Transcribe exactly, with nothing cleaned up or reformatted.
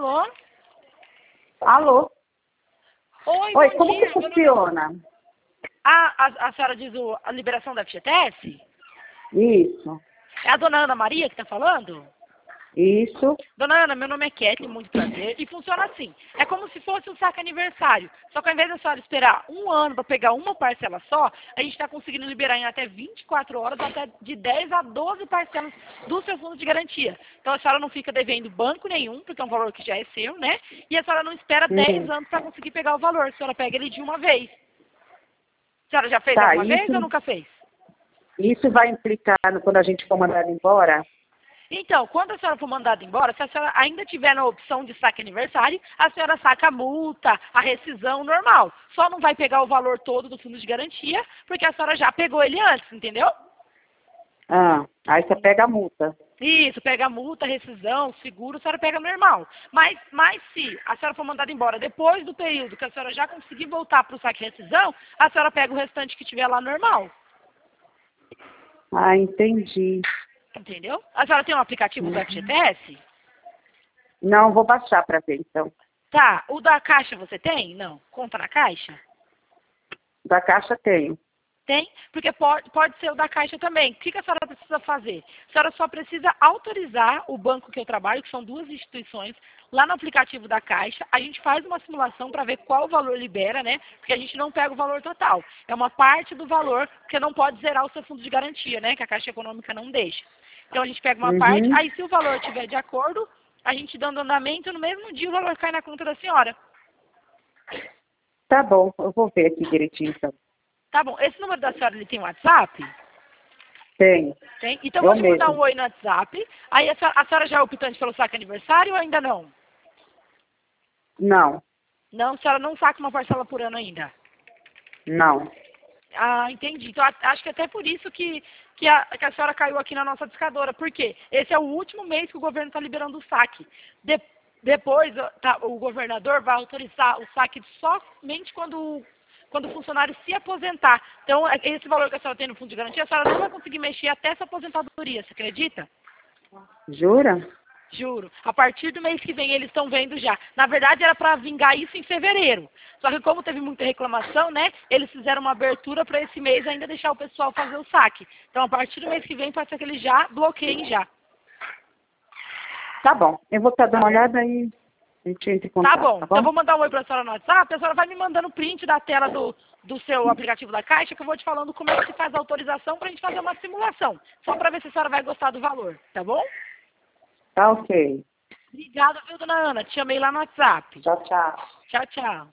Alô? Alô? Oi, Oi, bom como dia. que funciona? Ah, a, a senhora diz o, a liberação da F G T S? Isso, É a dona Ana Maria que está falando? isso. Dona Ana, meu nome é Kathleen, muito prazer. E funciona assim. É como se fosse um saque aniversário. Só que ao invés da senhora esperar um ano para pegar uma parcela só, a gente está conseguindo liberar em até vinte e quatro horas, até de dez a doze parcelas do seu fundo de garantia. Então a senhora não fica devendo banco nenhum, porque é um valor que já é seu, né? E a senhora não espera dez Hum. anos para conseguir pegar o valor. A senhora pega ele de uma vez. A senhora já fez Tá, alguma vez isso, ou nunca fez? isso vai implicar no- quando a gente for mandado embora? Então, quando a senhora for mandada embora, se a senhora ainda tiver na opção de saque aniversário, a senhora saca a multa, a rescisão normal. Só não vai pegar o valor todo do fundo de garantia, porque a senhora já pegou ele antes, entendeu? Ah, aí você pega a multa. Isso, pega a multa, rescisão, seguro, a senhora pega normal. Mas, mas se a senhora for mandada embora depois do período que a senhora já conseguir voltar para o saque rescisão, a senhora pega o restante que tiver lá normal. Ah, entendi. Entendeu? A senhora tem um aplicativo do Uhum. F G T S? Não, vou baixar para ver então. Tá. O da Caixa você tem? Não. Conta na Caixa? Da Caixa tenho. Tem? Porque pode, pode ser o da Caixa também. O que, que a senhora precisa fazer? A senhora só precisa autorizar o banco que eu trabalho, que são duas instituições, lá no aplicativo da Caixa. A gente faz uma simulação para ver qual valor libera, né? Porque a gente não pega o valor total. É uma parte do valor, porque não pode zerar o seu fundo de garantia, né? Que a Caixa Econômica não deixa. Então a gente pega uma parte, Uhum. aí se o valor estiver de acordo, a gente dando andamento, no mesmo dia o valor cai na conta da senhora. Tá bom, eu vou ver aqui direitinho então. Tá bom. Esse número da senhora, ele tem WhatsApp? Tenho. Tem? Então eu Eu vou te mandar um mesmo. oi no WhatsApp. Aí a senhora, a senhora já é optante pelo saque aniversário ou ainda não? Não, Não, a senhora não saca uma parcela por ano ainda. não. Ah, entendi. Então a- acho que até por isso que, que, a, que a senhora caiu aqui na nossa discadora. Por quê? Esse é o último mês que o governo está liberando o saque. De- depois ó, tá, o governador vai autorizar o saque somente quando, o- quando o funcionário se aposentar. Então, é- esse valor que a senhora tem no fundo de garantia, a senhora não vai conseguir mexer até essa aposentadoria, você acredita? Jura? Juro. A partir do mês que vem eles estão vendo já. Na verdade era para vingar isso em fevereiro. Só que como teve muita reclamação, né? Eles fizeram uma abertura para esse mês ainda deixar o pessoal fazer o saque. Então a partir do mês que vem pode ser que eles já bloqueiem já. Tá bom. Eu vou estar dando Tá uma bom? olhada e a gente entra em Tá contato, bom. tá Então eu bom? vou mandar um oi para a senhora no WhatsApp. A senhora vai me mandando print da tela do, do seu aplicativo da Caixa que eu vou te falando como é que se faz a autorização para a gente fazer uma simulação. Só para ver se a senhora vai gostar do valor. Tá bom? Tá ok. Obrigada, viu, dona Ana? Te chamei lá no WhatsApp. Tchau, tchau. Tchau, tchau.